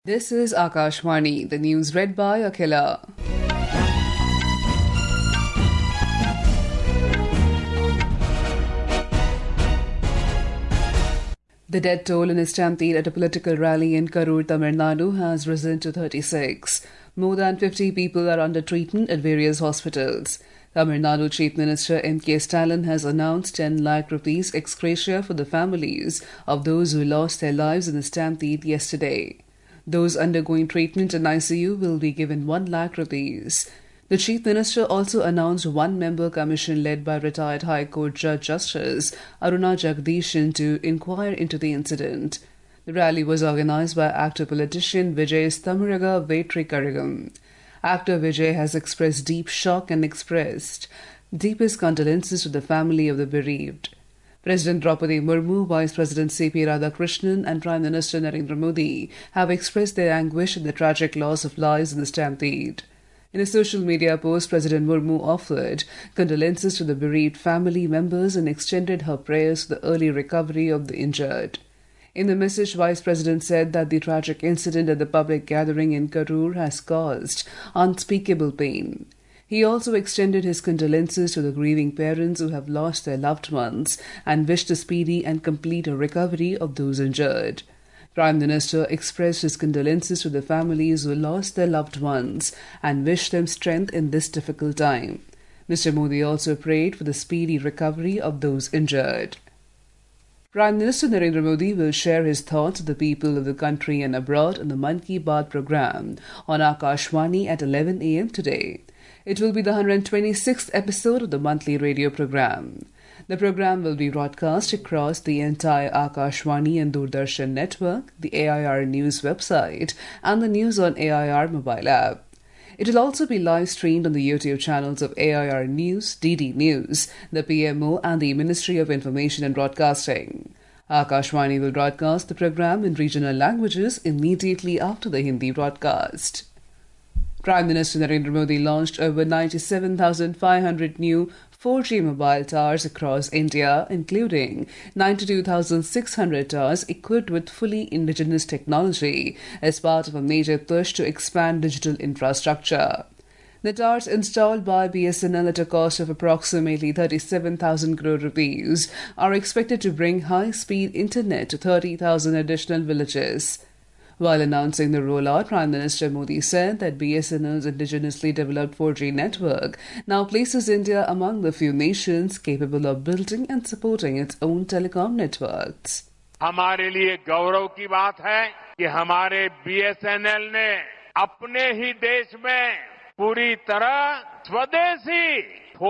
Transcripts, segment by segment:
This is Akashvani, the news read by Akhila. The death toll in a stampede at a political rally in Karur, Tamil Nadu has risen to 36. More than 50 people are under treatment at various hospitals. Tamil Nadu Chief Minister M.K. Stalin has announced 10 lakh rupees ex gratia for the families of those who lost their lives in the stampede yesterday. Those undergoing treatment in ICU will be given 1 lakh rupees. The Chief Minister also announced a one-member commission led by retired High Court Judge Justice Aruna Jagdishan to inquire into the incident. The rally was organized by actor politician Vijay Thamuraga Vetrikaragam. Actor Vijay has expressed deep shock and expressed deepest condolences to the family of the bereaved. President Draupadi Murmu, Vice President C.P. Radhakrishnan and Prime Minister Narendra Modi have expressed their anguish at the tragic loss of lives in the stampede. In a social media post, President Murmu offered condolences to the bereaved family members and extended her prayers for the early recovery of the injured. In the message, Vice President said that the tragic incident at the public gathering in Karur has caused unspeakable pain. He also extended his condolences to the grieving parents who have lost their loved ones and wished a speedy and complete recovery of those injured. Prime Minister expressed his condolences to the families who lost their loved ones and wished them strength in this difficult time. Mr. Modi also prayed for the speedy recovery of those injured. Prime Minister Narendra Modi will share his thoughts with the people of the country and abroad on the Mann Ki Baat program on Akashvani at 11 a.m. today. It will be the 126th episode of the monthly radio program. The program will be broadcast across the entire Akashvani and Doordarshan network, the AIR News website, and the News on AIR mobile app. It will also be live streamed on the YouTube channels of AIR News, DD News, the PMO, and the Ministry of Information and Broadcasting. Akashvani will broadcast the program in regional languages immediately after the Hindi broadcast. Prime Minister Narendra Modi launched over 97,500 new 4G mobile towers across India, including 92,600 towers equipped with fully indigenous technology as part of a major push to expand digital infrastructure. The towers installed by BSNL at a cost of approximately 37,000 crore rupees are expected to bring high-speed internet to 30,000 additional villages. While announcing the rollout, Prime Minister Modi said that BSNL's indigenously developed 4G network now places India among the few nations capable of building and supporting its own telecom networks. हमारे लिए गौरव की बात है कि हमारे BSNL ने अपने ही देश में पूरी तरह स्वदेशी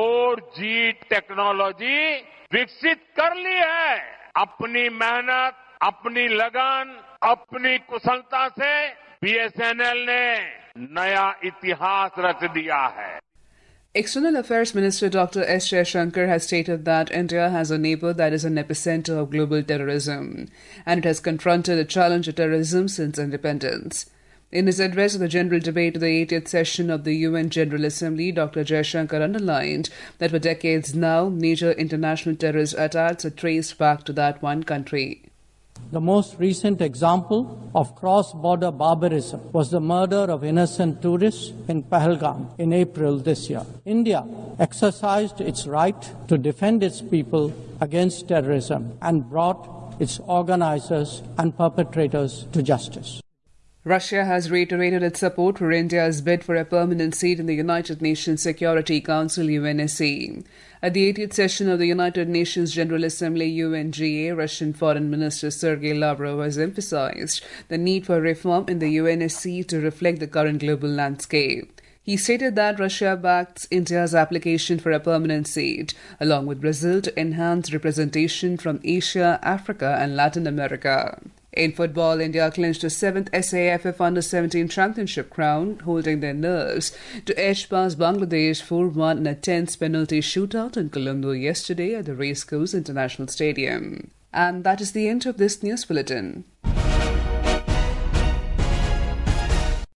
4G टेक्नोलॉजी विकसित कर ली है। अपनी मेहनत, अपनी लगन, अपनी कुशलता से BSNL ने नया इतिहास रच दिया है. External Affairs Minister Dr. S. Jaishankar has stated that India has a neighbor that is an epicenter of global terrorism, and it has confronted the challenge of terrorism since independence. In his address at the general debate of the 80th session of the UN General Assembly, Dr. Jaishankar underlined that for decades now, major international terrorist attacks are traced back to that one country. The most recent example of cross-border barbarism was the murder of innocent tourists in Pahalgam in April this year. India exercised its right to defend its people against terrorism and brought its organizers and perpetrators to justice. Russia has reiterated its support for India's bid for a permanent seat in the United Nations Security Council UNSC. At the 80th session of the United Nations General Assembly UNGA, Russian Foreign Minister Sergei Lavrov has emphasized the need for reform in the UNSC to reflect the current global landscape. He stated that Russia backs India's application for a permanent seat, along with Brazil, to enhance representation from Asia, Africa, and Latin America. In football, India clinched a 7th SAFF Under-17 Championship crown, holding their nerves to edge past Bangladesh 4-1 in a tense penalty shootout in Colombo yesterday at the Racecourse International Stadium. And that is the end of this news bulletin.